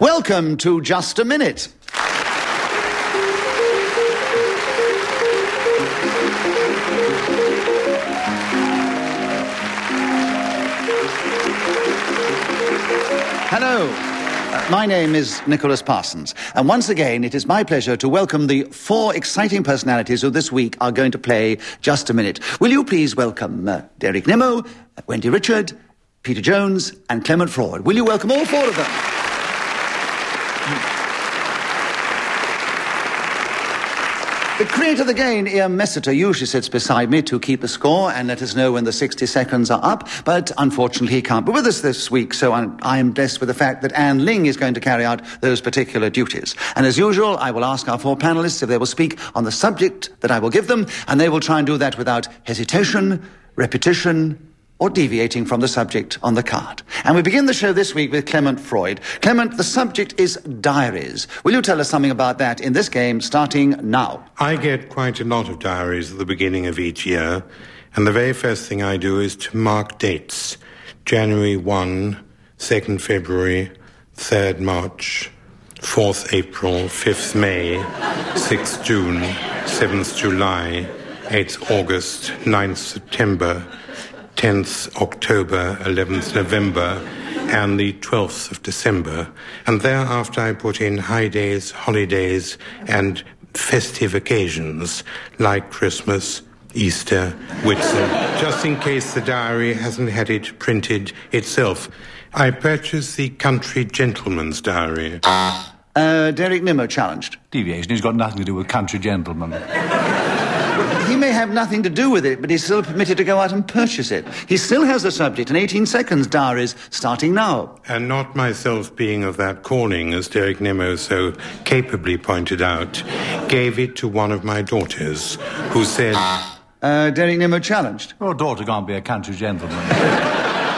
Welcome to Just a Minute. Hello. My name is Nicholas Parsons, and once again it is my pleasure to welcome the four exciting personalities who this week are going to play Just a Minute. Will you please welcome Derek Nimmo, Wendy Richard, Peter Jones and Clement Freud. Will you welcome all four of them? The creator of the game, Ian Messiter, usually sits beside me to keep the score and let us know when the 60 seconds are up, but unfortunately he can't be with us this week, so I am blessed with the fact that Anne Ling is going to carry out those particular duties. And as usual, I will ask our four panellists if they will speak on the subject that I will give them, and they will try and do that without hesitation, repetition, or deviating from the subject on the card. And we begin the show this week with Clement Freud. Clement, the subject is diaries. Will you tell us something about that in this game, starting now? I get quite a lot of diaries at the beginning of each year, and the very first thing I do is to mark dates. January 1, 2nd February, 3rd March, 4th April, 5th May, 6th June, 7th July, 8th August, 9th September, 10th October, 11th November, and the 12th of December. And thereafter I put in high days, holidays, and festive occasions like Christmas, Easter, Whitsun, just in case the diary hasn't had it printed itself. I purchased the Country Gentleman's Diary. Derek Nimmo challenged. Deviation has got nothing to do with Country Gentleman. He may have nothing to do with it, but he's still permitted to go out and purchase it. He still has the subject in 18 seconds, diaries, starting now. And not myself being of that calling, as Derek Nimmo so capably pointed out, gave it to one of my daughters, who said... Derek Nimmo challenged. Your daughter can't be a country gentleman.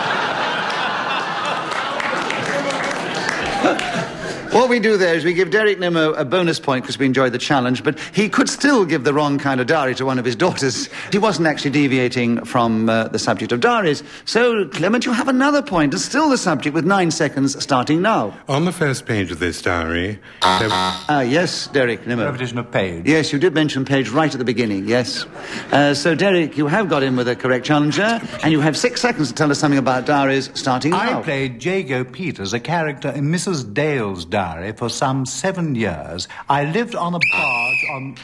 What we do there is we give Derek Nimmo a bonus point because we enjoyed the challenge, but he could still give the wrong kind of diary to one of his daughters. He wasn't actually deviating from the subject of diaries. So, Clement, you have another point, and still the subject with 9 seconds starting now. On the first page of this diary... yes, Derek Nimmo. Repetition of page. Yes, you did mention page right at the beginning, yes. So, Derek, you have got in with a correct challenge there, and you have 6 seconds to tell us something about diaries starting now. I played Jago Peters, a character in Mrs. Dale's diary, for some 7 years. I lived on a barge on...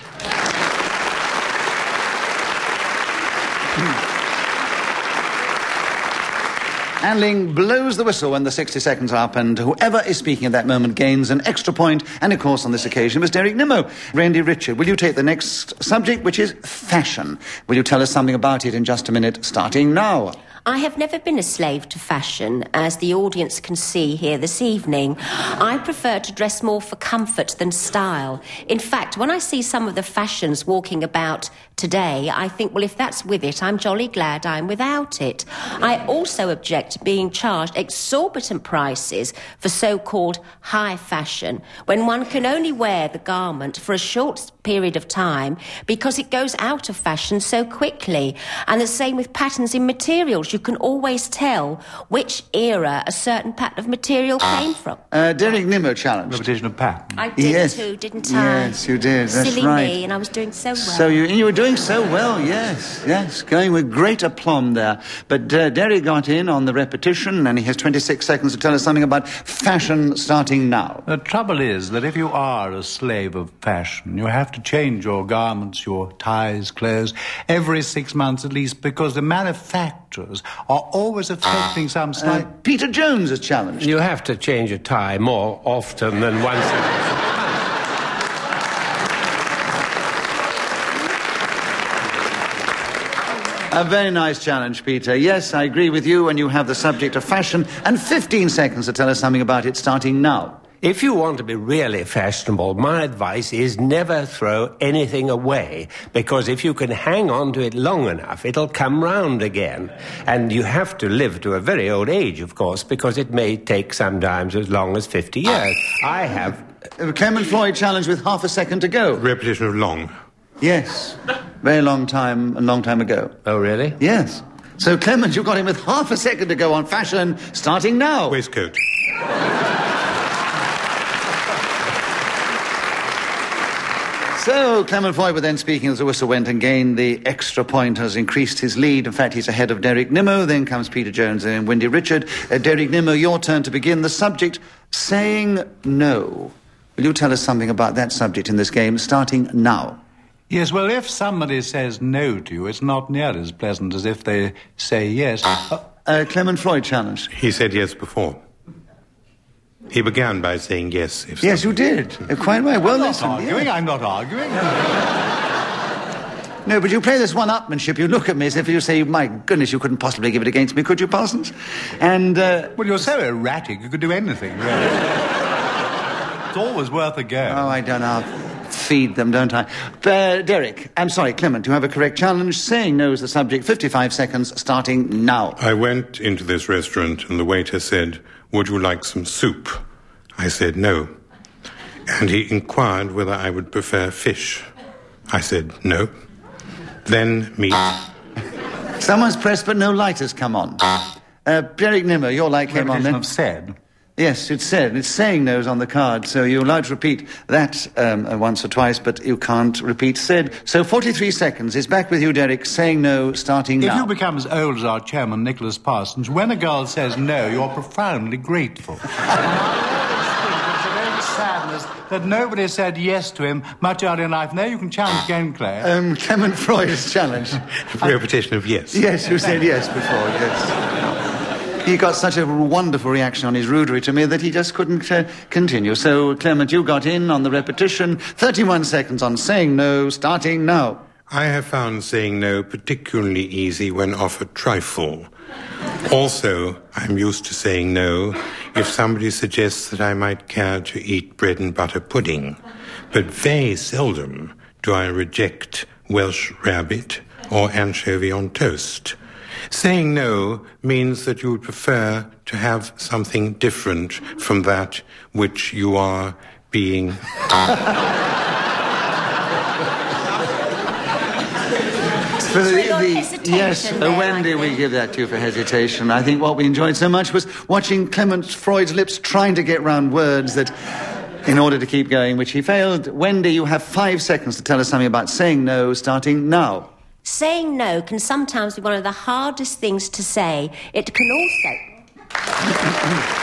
Anne Ling blows the whistle when the 60 seconds are up, and whoever is speaking at that moment gains an extra point, and of course on this occasion was Derek Nimmo. Wendy Richard, will you take the next subject, which is fashion? Will you tell us something about it in just a minute, starting now? I have never been a slave to fashion, as the audience can see here this evening. I prefer to dress more for comfort than style. In fact, when I see some of the fashions walking about today, I think, well, if that's with it, I'm jolly glad I'm without it. I also object to being charged exorbitant prices for so-called high fashion, when one can only wear the garment for a short period of time because it goes out of fashion so quickly. And the same with patterns in materials. You can always tell which era a certain pattern of material came from. Derek Nimmo challenged. Repetition of pattern. I did too, didn't I? Yes, you did, that's Silly right. me, and I was doing so well. So you were doing so well, yes, going with great aplomb there. But Derek got in on the repetition, and he has 26 seconds to tell us something about fashion starting now. The trouble is that if you are a slave of fashion, you have to change your garments, your ties, clothes, every 6 months at least, because the manufacturers are always affecting some slight... Peter Jones has challenged. You have to change a tie more often than once. A very nice challenge, Peter. Yes, I agree with you, and you have the subject of fashion, and 15 seconds to tell us something about it starting now. If you want to be really fashionable, my advice is never throw anything away, because if you can hang on to it long enough, it'll come round again. And you have to live to a very old age, of course, because it may take sometimes as long as 50 years. I have... Clement Freud challenged with half a second to go. Repetition of long. Yes. Very long time ago. Oh, really? Yes. So, Clement, you got him with half a second to go on fashion, starting now. Waistcoat. So, Clement Freud was then speaking as the whistle went and gained the extra point, has increased his lead. In fact, he's ahead of Derek Nimmo. Then comes Peter Jones and Wendy Richard. Derek Nimmo, your turn to begin. The subject, saying no. Will you tell us something about that subject in this game, starting now? Yes, well, if somebody says no to you, it's not near as pleasant as if they say yes. Clement Freud challenge. He said yes before. He began by saying yes. Yes, you did. Quite right. Well, I'm not arguing. No, but you play this one-upmanship. You look at me as if you say, my goodness, you couldn't possibly give it against me, could you, Parsons? And, Well, you're so erratic, you could do anything, really. It's always worth a go. Oh, I don't know. I'll feed them, don't I? Clement, you have a correct challenge. Saying no is the subject. 55 seconds, starting now. I went into this restaurant and the waiter said, "Would you like some soup?" I said no. And he inquired whether I would prefer fish. I said no. Then meat. Someone's pressed, but no light has come on. Derek Nimmo, your light came on then. Have said. Yes, it's said. It's saying no's on the card, so you're allowed to repeat that once or twice, but you can't repeat said. So 43 seconds. It's back with you, Derek. Saying no, starting now. If you become as old as our chairman, Nicholas Parsons, when a girl says no, you're profoundly grateful. Sadness that nobody said yes to him much earlier in life. Now you can challenge again, Claire. Clement Freud's challenge. Repetition of yes. Yes, you said yes before, yes. He got such a wonderful reaction on his rudery to me that he just couldn't continue. So, Clement, you got in on the repetition. 31 seconds on saying no, starting now. I have found saying no particularly easy when offered trifle. Also, I'm used to saying no if somebody suggests that I might care to eat bread and butter pudding. But very seldom do I reject Welsh rabbit or anchovy on toast. Saying no means that you would prefer to have something different from that which you are being... Wendy, we give that to you for hesitation. I think what we enjoyed so much was watching Clement Freud's lips trying to get round words that, in order to keep going, which he failed. Wendy, you have 5 seconds to tell us something about saying no, starting now. Saying no can sometimes be one of the hardest things to say. It can also...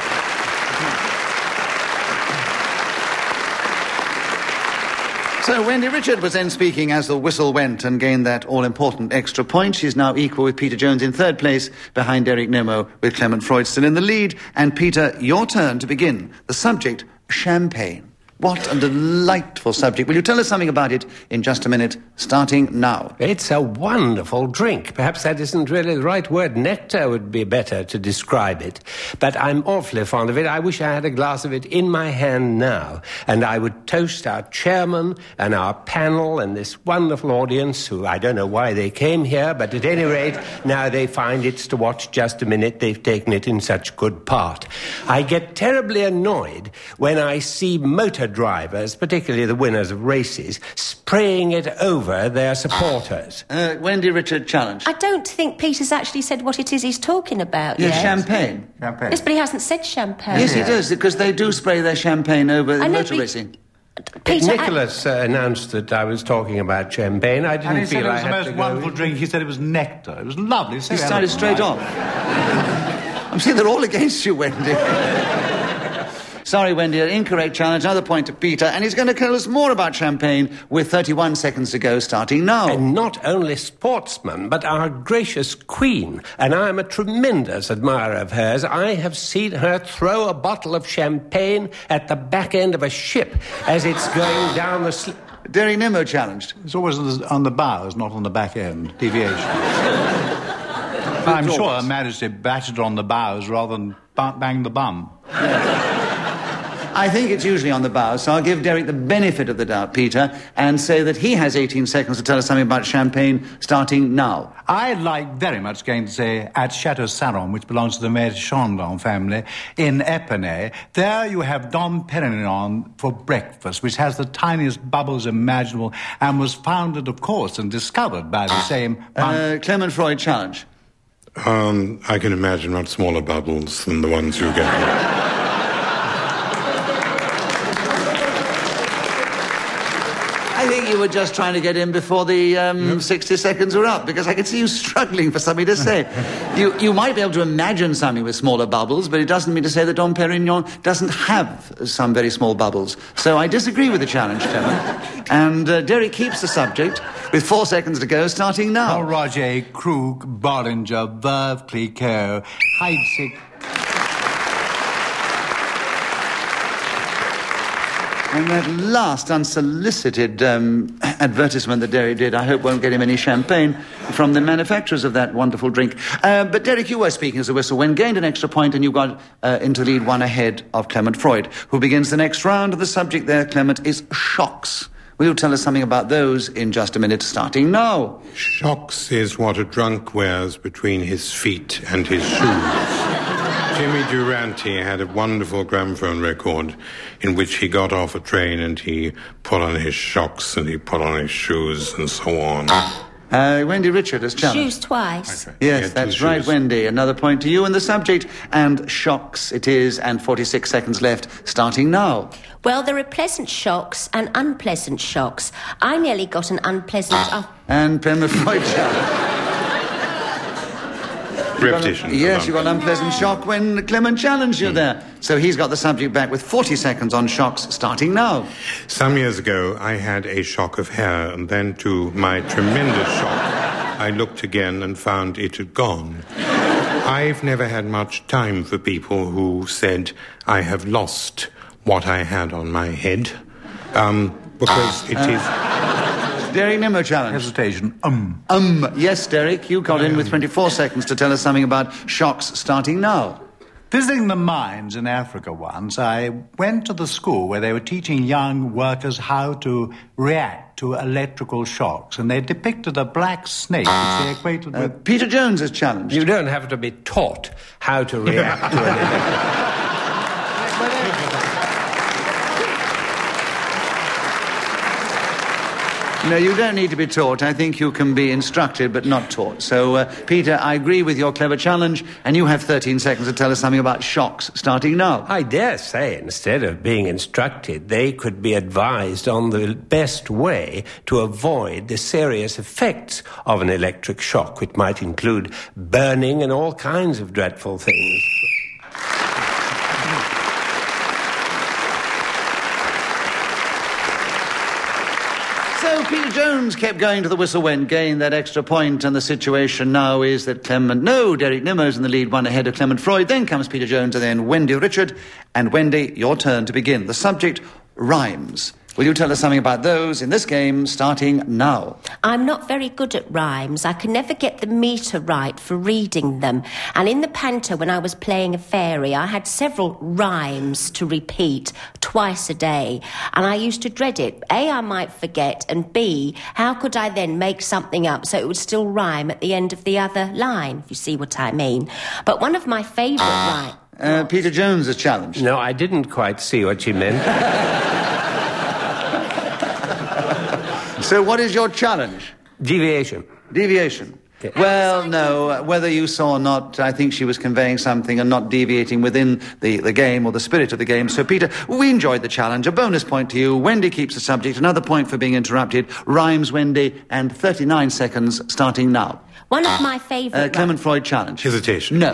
So Wendy Richard was then speaking as the whistle went and gained that all-important extra point. She's now equal with Peter Jones in third place, behind Derek Nimmo, with Clement Freud still in the lead. And Peter, your turn to begin. The subject, champagne. What a delightful subject. Will you tell us something about it in just a minute, starting now? It's a wonderful drink. Perhaps that isn't really the right word. Nectar would be better to describe it. But I'm awfully fond of it. I wish I had a glass of it in my hand now. And I would toast our chairman and our panel and this wonderful audience who I don't know why they came here, but at any rate, now they find it's to watch just a minute. They've taken it in such good part. I get terribly annoyed when I see motor drivers, particularly the winners of races, spraying it over their supporters. Wendy Richard challenge. I don't think Peter's actually said what it is he's talking about yet. Champagne. Champagne. Yes, but he hasn't said champagne. Yes, he does, because they do spray their champagne over motor racing. Peter, Nicholas announced that I was talking about champagne. I didn't feel I had to go. And he said it was the most wonderful drink. He said it was nectar. It was lovely. He started straight off. I'm saying they're all against you, Wendy. Sorry, Wendy, an incorrect challenge. Another point to Peter. And he's going to tell us more about champagne with 31 seconds to go, starting now. And not only sportsmen, but our gracious Queen. And I'm a tremendous admirer of hers. I have seen her throw a bottle of champagne at the back end of a ship as it's going down the... Derek Nimmo challenged. It's always on the bows, not on the back end. Deviation. I'm sure Her Majesty battered on the bows rather than bang the bum. I think it's usually on the bows, so I'll give Derek the benefit of the doubt, Peter, and say that he has 18 seconds to tell us something about champagne, starting now. I like very much going to say at Chateau Saron, which belongs to the Maître Chandon family, in Epernay. There you have Dom Perignon for breakfast, which has the tiniest bubbles imaginable and was founded, of course, and discovered by the same... Clement Freud challenge. I can imagine much smaller bubbles than the ones you get. you were just trying to get in before the 60 seconds were up, because I could see you struggling for something to say. You might be able to imagine something with smaller bubbles, but it doesn't mean to say that Dom Perignon doesn't have some very small bubbles. So I disagree with the challenge, Clement. And Derek keeps the subject with 4 seconds to go, starting now. Roger, Krug, Bollinger, Verve, Clicquot, Heidsieck. And that last unsolicited advertisement that Derek did, I hope won't get him any champagne from the manufacturers of that wonderful drink. But Derek, you were speaking as a whistle when gained an extra point, and you got into lead 1 ahead of Clement Freud, who begins the next round. The subject there, Clement, is shocks. Will you tell us something about those in just a minute, starting now? Shocks is what a drunk wears between his feet and his shoes. Jimmy Durante had a wonderful gramophone record in which he got off a train and he put on his shocks and he put on his shoes and so on. Wendy Richard has challenged. Shoes twice. Yes, that's right, Wendy. Another point to you and the subject. And shocks it is, and 46 seconds left, starting now. Well, there are pleasant shocks and unpleasant shocks. I nearly got an unpleasant... And Clement Freud challenge. Repetition. Yes, you got an unpleasant shock when Clement challenged you there. So he's got the subject back with 40 seconds on shocks, starting now. Some years ago, I had a shock of hair, and then to my tremendous shock, I looked again and found it had gone. I've never had much time for people who said, I have lost what I had on my head, because it is... Derek Nimmo challenge. Hesitation. Yes, Derek, you got in with 24 seconds to tell us something about shocks, starting now. Visiting the mines in Africa once, I went to the school where they were teaching young workers how to react to electrical shocks, and they depicted a black snake which they equated with... Peter Jones has challenged. You don't have to be taught how to react to an electrical... No, you don't need to be taught. I think you can be instructed but not taught. So, Peter, I agree with your clever challenge, and you have 13 seconds to tell us something about shocks, starting now. I dare say, instead of being instructed, they could be advised on the best way to avoid the serious effects of an electric shock, which might include burning and all kinds of dreadful things. So Peter Jones kept going to the whistle when gained that extra point, and the situation now is that Derek Nimmo's in the lead, 1 ahead of Clement Freud. Then comes Peter Jones and then Wendy Richard. And Wendy, your turn to begin. The subject, rhymes. Will you tell us something about those in this game, starting now? I'm not very good at rhymes. I can never get the metre right for reading them. And in the panto, when I was playing a fairy, I had several rhymes to repeat twice a day. And I used to dread it. A, I might forget, and B, how could I then make something up so it would still rhyme at the end of the other line, if you see what I mean. But one of my favourite rhymes... Peter Jones has challenged. No, I didn't quite see what you meant. So what is your challenge? Deviation. Deviation. Yeah. Well, no, whether you saw or not, I think she was conveying something and not deviating within the game or the spirit of the game. So, Peter, we enjoyed the challenge. A bonus point to you. Wendy keeps the subject. Another point for being interrupted. Rhymes, Wendy, and 39 seconds starting now. One of my favourite... Clement Freud challenge. Hesitation. No.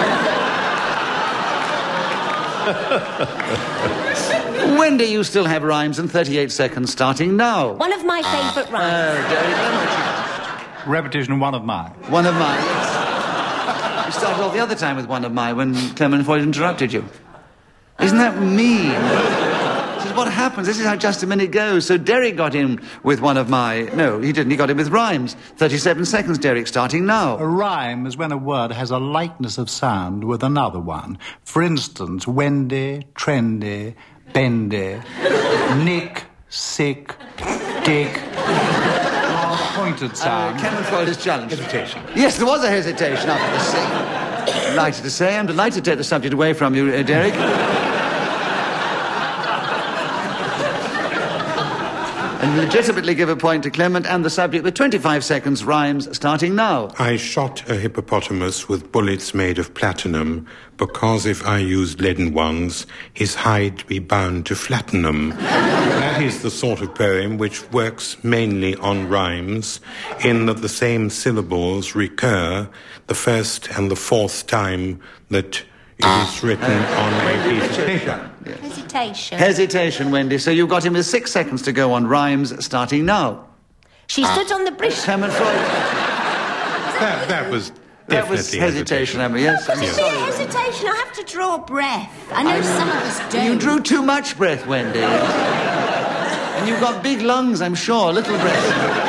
Wendy, you still have rhymes and 38 seconds starting now. One of my favourite rhymes. Repetition, one of mine. One of mine, yes. You started off the other time with one of mine when Clement Freud interrupted you. Isn't that mean? This is what happens. This is how Just a Minute goes. So Derek got in with one of my... No, he didn't. He got in with rhymes. 37 seconds, Derek, starting now. A rhyme is when a word has a likeness of sound with another one. For instance, Wendy, trendy... bendy, nick, sick, dick, pointed sound. Clement Freud has challenged. Hesitation. Yes, there was a hesitation after the sick. Delighted to say. I'm delighted to take the subject away from you, Derek. And legitimately give a point to Clement, and the subject with 25 seconds rhymes starting now. I shot a hippopotamus with bullets made of platinum, because if I used leaden ones, his hide be bound to flatten 'em. That is the sort of poem which works mainly on rhymes, in that the same syllables recur the first and the fourth time that it is written on a piece of paper. Hesitation. Hesitation, Wendy. So you've got him with 6 seconds to go on rhymes starting now. She stood on the bridge. Clement Freud. That was That definitely was hesitation, Emma, yes. But it's mere hesitation. I have to draw breath. I know some of us don't. You drew too much breath, Wendy. And you've got big lungs, I'm sure. Little breath.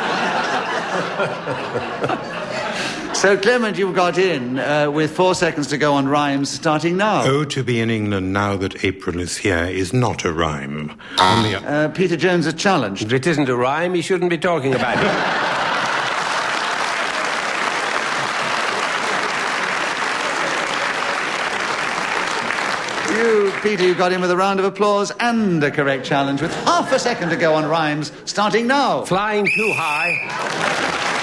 So, Clement, you've got in with 4 seconds to go on rhymes starting now. Oh, to be in England now that April is here is not a rhyme. Peter Jones is challenged. If it isn't a rhyme, he shouldn't be talking about it. Peter, you got in with a round of applause and a correct challenge with half a second to go on rhymes starting now. Flying too high.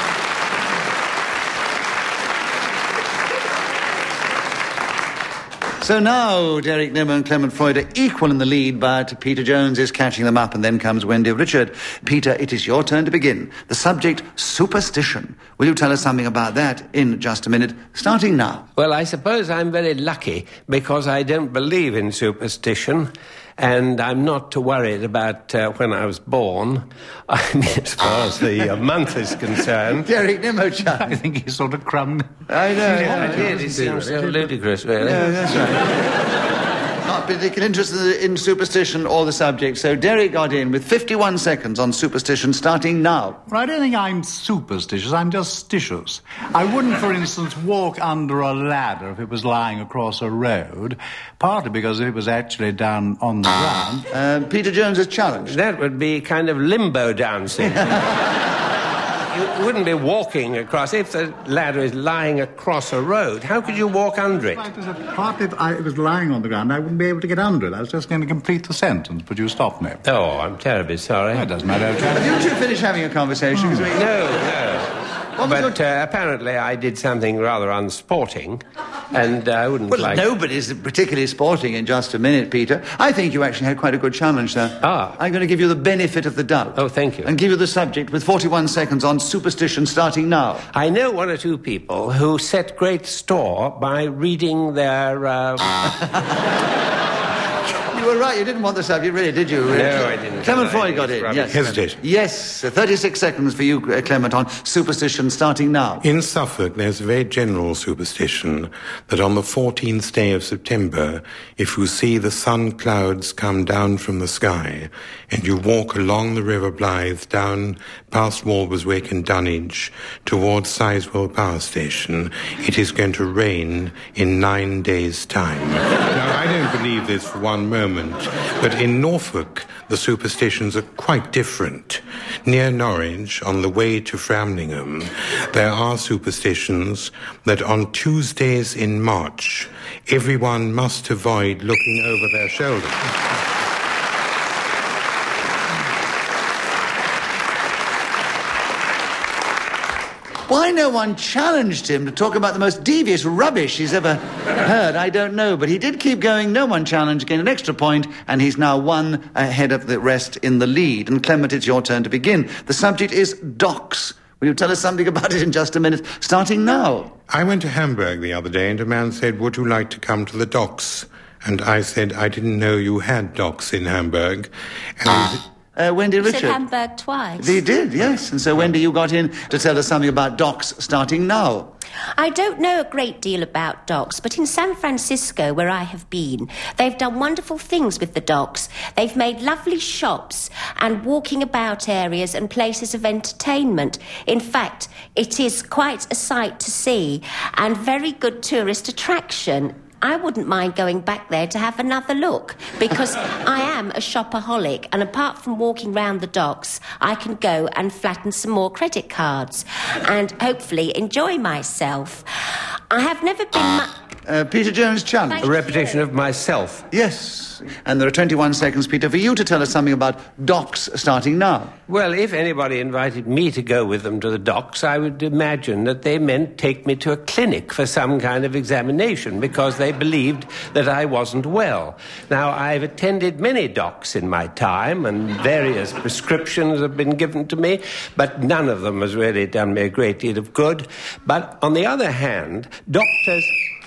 So now Derek Nimmer and Clement Freud are equal in the lead, but Peter Jones is catching them up, and then comes Wendy Richard. Peter, it is your turn to begin. The subject, superstition. Will you tell us something about that in just a minute, starting now? Well, I suppose I'm very lucky because I don't believe in superstition, and I'm not too worried about when I was born. I mean, as far as the month is concerned. Derek Nimmo, I think he sort of crumbed. I know. Yeah, I did. It seems so ludicrous, really. Yeah, that's right. Not particularly interested in superstition or the subject, so Derek got in with 51 seconds on superstition starting now. Well, I don't think I'm superstitious, I'm just stitious. I wouldn't, for instance, walk under a ladder if it was lying across a road, partly because if it was actually down on the ground... Peter Jones is challenged. That would be kind of limbo dancing. You wouldn't be walking across. If the ladder is lying across a road, how could you walk under it? Partly if it was lying on the ground, I wouldn't be able to get under it. I was just going to complete the sentence, but you stopped me. Oh, I'm terribly sorry. That doesn't matter. Have you two finished having a conversation? No. But apparently I did something rather unsporting, and I wouldn't like... Well, nobody's particularly sporting in just a minute, Peter. I think you actually had quite a good challenge there. I'm going to give you the benefit of the doubt. Oh, thank you. And give you the subject with 41 seconds on superstition starting now. I know one or two people who set great store by reading their... You were right, you didn't want the subject, really, did you? No, I didn't. Clement Freud got in, yes. Hesitation. Yes, 36 seconds for you, Clement, on superstition starting now. In Suffolk, there's a very general superstition that on the 14th day of September, if you see the sun clouds come down from the sky and you walk along the River Blythe down past Walberswick and Dunwich towards Sizewell Power Station, it is going to rain in 9 days' time. Now, I don't believe this for one moment, but in Norfolk, the superstitions are quite different. Near Norwich, on the way to Framlingham, there are superstitions that on Tuesdays in March, everyone must avoid looking over their shoulders. Why no one challenged him to talk about the most devious rubbish he's ever heard, I don't know. But he did keep going. No one challenged, gained an extra point, and he's now one ahead of the rest in the lead. And Clement, it's your turn to begin. The subject is docks. Will you tell us something about it in just a minute, starting now? I went to Hamburg the other day, and a man said, "Would you like to come to the docks?" And I said, "I didn't know you had docks in Hamburg." And Wendy You Richard. said Hamburg twice. He did, yes. And so, Wendy, you got in to tell us something about docks starting now. I don't know a great deal about docks, but in San Francisco, where I have been, they've done wonderful things with the docks. They've made lovely shops and walking about areas and places of entertainment. In fact, it is quite a sight to see and very good tourist attraction. I wouldn't mind going back there to have another look, because I am a shopaholic, and apart from walking round the docks, I can go and flatten some more credit cards and hopefully enjoy myself. I have never been Peter Jones challenge. A repetition of myself. Yes. And there are 21 seconds, Peter, for you to tell us something about docks starting now. Well, if anybody invited me to go with them to the docks, I would imagine that they meant take me to a clinic for some kind of examination because they believed that I wasn't well. Now, I've attended many docks in my time and various prescriptions have been given to me, but none of them has really done me a great deal of good. But on the other hand, doctors...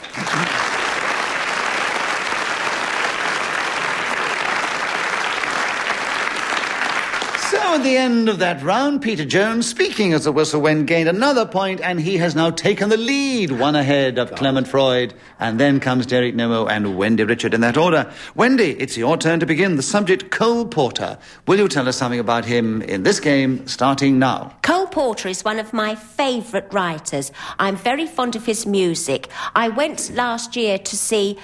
So at the end of that round, Peter Jones, speaking as the whistle went, gained another point, and he has now taken the lead, one ahead of Clement Freud, and then comes Derek Nimmo and Wendy Richard in that order. Wendy, it's your turn to begin. The subject, Cole Porter. Will you tell us something about him in this game, starting now? Cole Porter is one of my favourite writers. I'm very fond of his music. I went last year to see...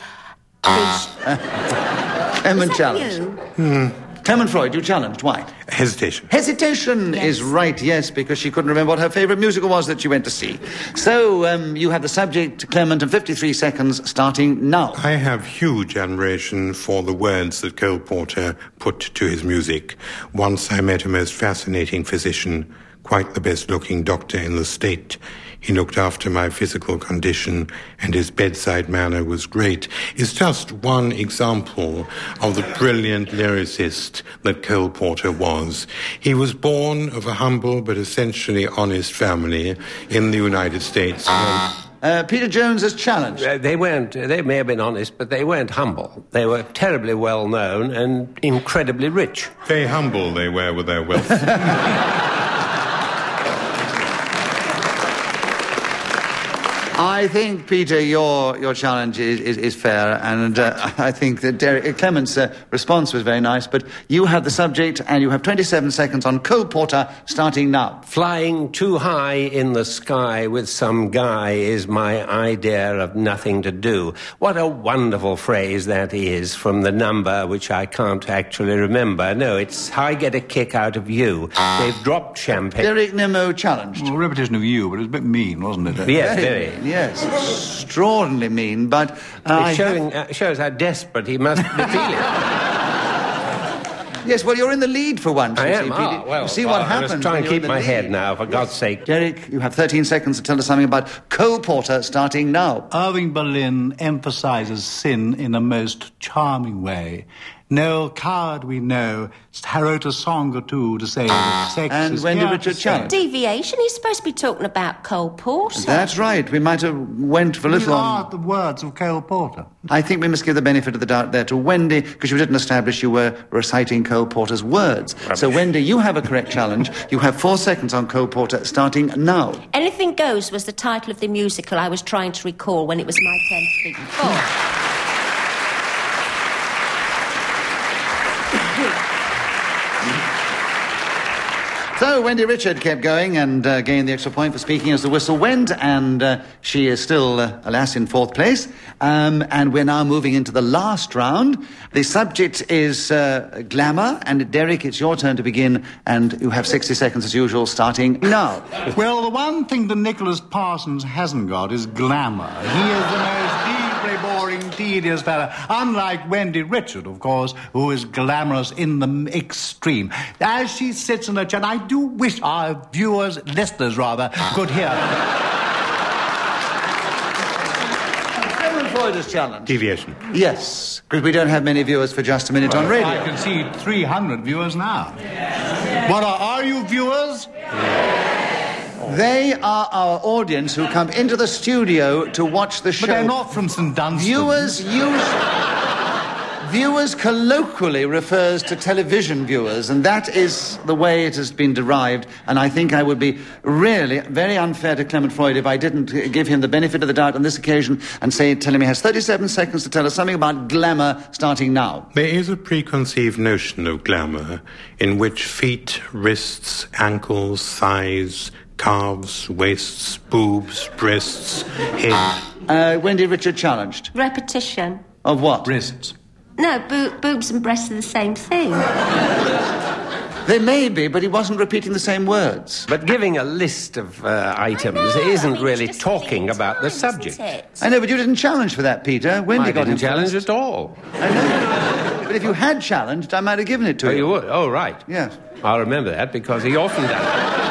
Clement challenged. Clement Freud, you challenged. Why? Hesitation. Hesitation Yes. is right, yes, because she couldn't remember what her favourite musical was that she went to see. So, you have the subject, Clement, and 53 seconds starting now. I have huge admiration for the words that Cole Porter put to his music. Once I met a most fascinating physician, quite the best-looking doctor in the state. He looked after my physical condition, and his bedside manner was great. It's just one example of the brilliant lyricist that Cole Porter was. He was born of a humble but essentially honest family in the United States. Peter Jones has challenged. They may have been honest, but they weren't humble. They were terribly well known and incredibly rich. Very humble they were with their wealth. I think, Peter, your challenge is fair, and I think that Clement's response was very nice, but you have the subject, and you have 27 seconds on Cole Porter, starting now. Flying too high in the sky with some guy is my idea of nothing to do. What a wonderful phrase that is from the number which I can't actually remember. No, it's I get a kick out of you. They've dropped champagne. Derek Nimmo challenged. Well, a repetition of you, but it was a bit mean, wasn't it? Yes, very. Yes, extraordinarily mean, but... It shows how desperate he must be feeling. Yes, well, you're in the lead for once. I you am. see, Peter. Well, you see what I happens. must try and when you're keep in the my head lead. now, for God's sake. Derek, you have 13 seconds to tell us something about Cole Porter, starting now. Irving Berlin emphasizes sin in a most charming way. No coward we know wrote a song or two to say that sex And is Wendy here Richard to stay. challenged. Deviation. He's supposed to be talking about Cole Porter. That's right. We might have went for a These little are on... the words of Cole Porter. I think we must give the benefit of the doubt there to Wendy, because you didn't establish you were reciting Cole Porter's words. So, Wendy, you have a correct challenge. You have 4 seconds on Cole Porter, starting now. Anything Goes was the title of the musical I was trying to recall when it was my turn to speak before. So, Wendy Richard kept going and gained the extra point for speaking as the whistle went, and she is still, alas, in 4th place. And we're now moving into the last round. The subject is glamour, and Derek, it's your turn to begin, and you have 60 seconds as usual, starting now. Well, the one thing that Nicholas Parsons hasn't got is glamour. He is the most deeply boring, tedious fellow, unlike Wendy Richard, of course, who is glamorous in the extreme. As she sits in her chair, I do wish our viewers, listeners rather, could hear. Clement Freud has challenged. Deviation. Yes, because we don't have many viewers for Just a Minute on radio. I can see 300 viewers now. What are you viewers? They are our audience who come into the studio to watch the show. But they're not from St. Dunstan. Viewers colloquially refers to television viewers, and that is the way it has been derived, and I think I would be really very unfair to Clement Freud if I didn't give him the benefit of the doubt on this occasion and tell him he has 37 seconds to tell us something about glamour, starting now. There is a preconceived notion of glamour in which feet, wrists, ankles, thighs, calves, waists, boobs, breasts, head... Wendy Richard challenged. Repetition. Of what? Wrists. No, boobs and breasts are the same thing. They may be, but he wasn't repeating the same words. But giving a list of items isn't really talking about the subject. I know, but you didn't challenge for that, Peter. Wendy got him challenge first. at all. I know. But if you had challenged, I might have given it to you. You would? Oh, right. Yes. I'll remember that because he often does.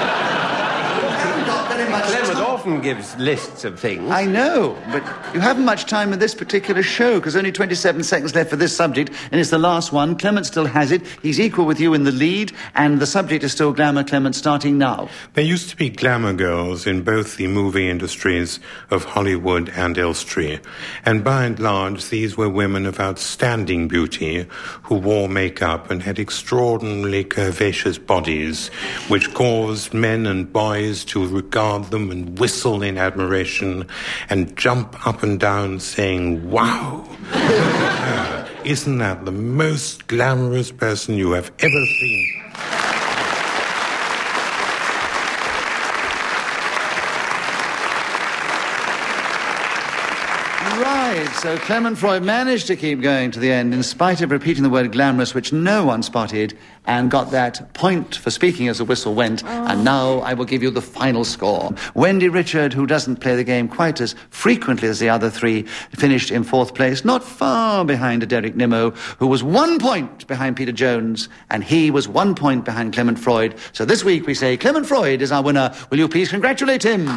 Clement often gives lists of things. I know, but you haven't much time in this particular show because only 27 seconds left for this subject, and it's the last one. Clement still has it. He's equal with you in the lead, and the subject is still glamour. Clement, starting now. There used to be glamour girls in both the movie industries of Hollywood and Elstree, and by and large, these were women of outstanding beauty who wore makeup and had extraordinarily curvaceous bodies, which caused men and boys to regard them and whistle in admiration and jump up and down saying, wow, isn't that the most glamorous person you have ever seen? Right, so Clement Freud managed to keep going to the end in spite of repeating the word glamorous, which no one spotted, and got that point for speaking as the whistle went. And now I will give you the final score. Wendy Richard, who doesn't play the game quite as frequently as the other three, finished in fourth place, not far behind Derek Nimmo, who was 1 point behind Peter Jones, and he was 1 point behind Clement Freud. So this week we say Clement Freud is our winner. Will you please congratulate him?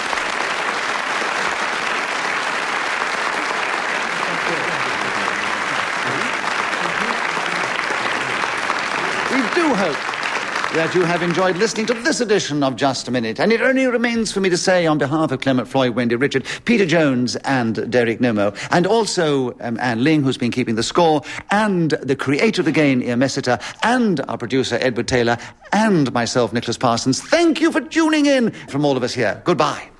Hope that you have enjoyed listening to this edition of Just a Minute. And it only remains for me to say on behalf of Clement Freud, Wendy Richard, Peter Jones and Derek Nimmo, and also Anne Ling, who's been keeping the score, and the creator of the game, Ian Messiter, and our producer, Edward Taylor, and myself, Nicholas Parsons. Thank you for tuning in from all of us here. Goodbye.